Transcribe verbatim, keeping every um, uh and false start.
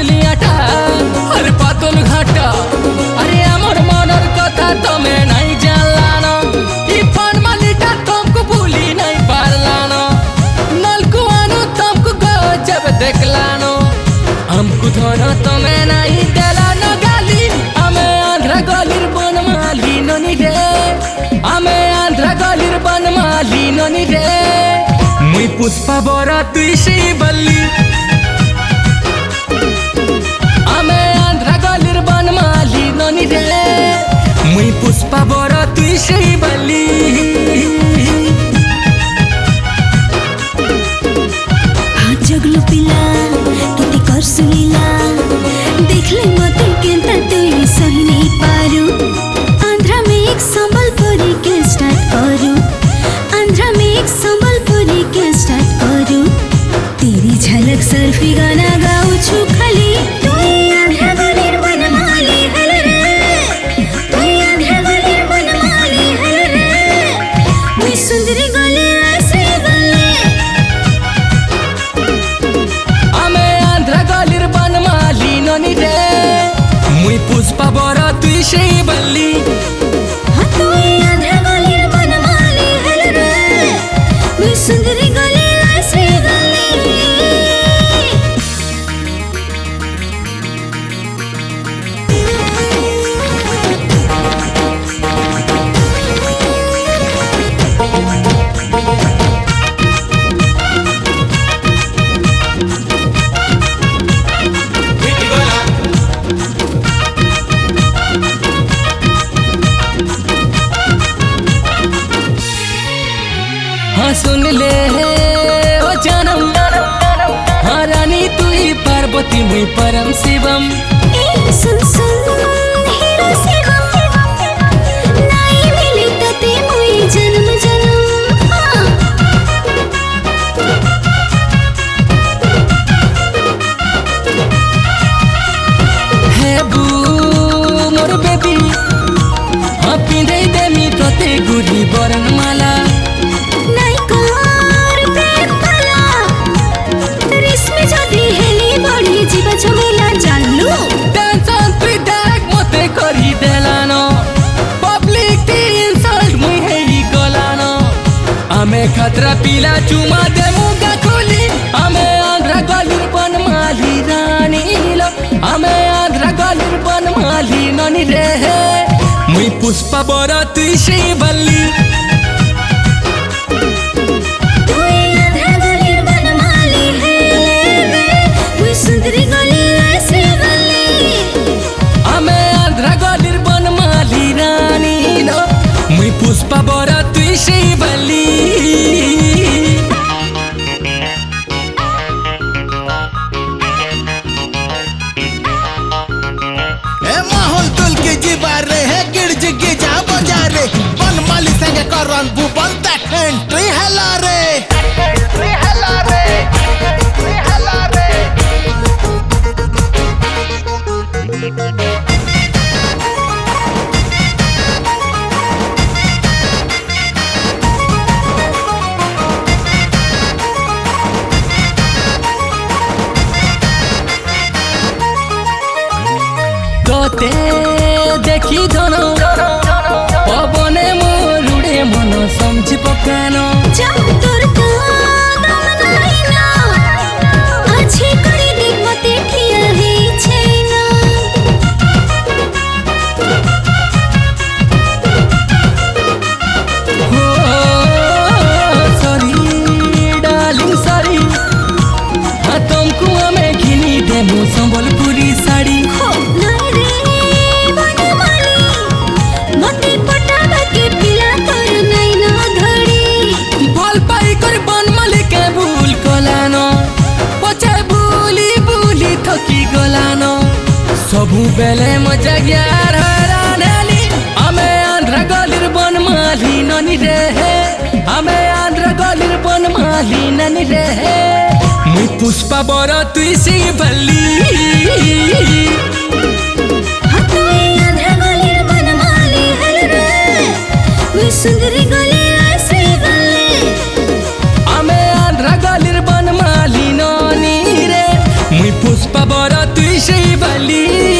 बदली आटा अरे पातल घाटा अरे आमर मनर कथा तमे नहीं जानलानो ई फन मालिटा तुमको भूली नहीं पारलानो नलकुआनो तुमको गजब देखलानो हमको धोनो तमे नहीं देलानो गाली हमें आंध्रा गलिर बनमाली ननी रे हमें आंध्रा गलिर बनमाली ननी रे मुई पुष्पा बरा तुई श्री बल्ली हमें आंध्रा गलिर बनमाली ननी रे मुई पुष्पा बरा तुई श्री बल्ली जगलो पिला केते करसु लीला देखले मते केनता तुई सही नहीं पारू आंध्रा में एक संबलपुरी के स्टार्ट करू आंध्रा में एक संबलपुरी के स्टार्ट करू तेरी झलक सर्फी गाना गाऊ छु खाली तुई आंध्रा गलिर बनमाली हल रे तुई आंध्रा गलिर बनमाली हल रे मुई सुंदरी गली ऐसे गले ननी रे मुई पुष्पा बरा तुई श्री बल्ली हाँ तुई आंध्रा गलिर बनमाली हल रे मुई सुंदरी गली ऐसे गली हाँ सुन ले ओ जानम हाँ रानी तुई पार्वती मुई परम शिवम ए सुन सुन हीरो शिवम नाई मिली तते मुई जन्म जन्म हाँ हे बू मोर बेबी हाँ पिंधे देमी तते गुरी बरन माला हमें खतरा पीला चुमा दे मुगा खोली हमें आंध्रा गलिर बनमाली रानी लो हमें आंध्रा गलिर बनमाली ननी रे मुई पुष्पा बरा तुई श्री बल्ली तुई आंध्रा गलिर बनमाली है मुई सुंदरी गली ऐसे गली हमें आंध्रा गलिर बनमाली रानी लो मुई पुष्पा बरा तुई श्री बल्ली Karan bubal that entry helare entry helare entry helare तोते देखी धनो पवने मोरुड़े मन समझी पकानो जब तोर काम नहीं ना अच्छे करी देख मते खिया है छैना हो सॉरी डार्लिंग सॉरी हाँ तुमको हमें घिनी दे मो संबलपुरी साड़ी हो नहीं रे बनमाली मते पटावा के पिला कर नहीं ना धड़ी भल पाई कर बनमाली के भूल कलानो पछे भूली भूली थकी गलानो सबू बेले मजा ग्यार हरानेली हमें आंध्रा गलिर बनमाली ननी रे हमें आंध्रा गलिर बनमाली ननी रे मुई पुष्पा बरा तुई श्री बल्ली हाँ तुई आंध्रा गलिर बनमाली हल रे मुई सुंदरी गली ऐसे गली हमें आंध्रा गलिर बनमाली ननी रे मुई पुष्पा बरा तुई कैसे बली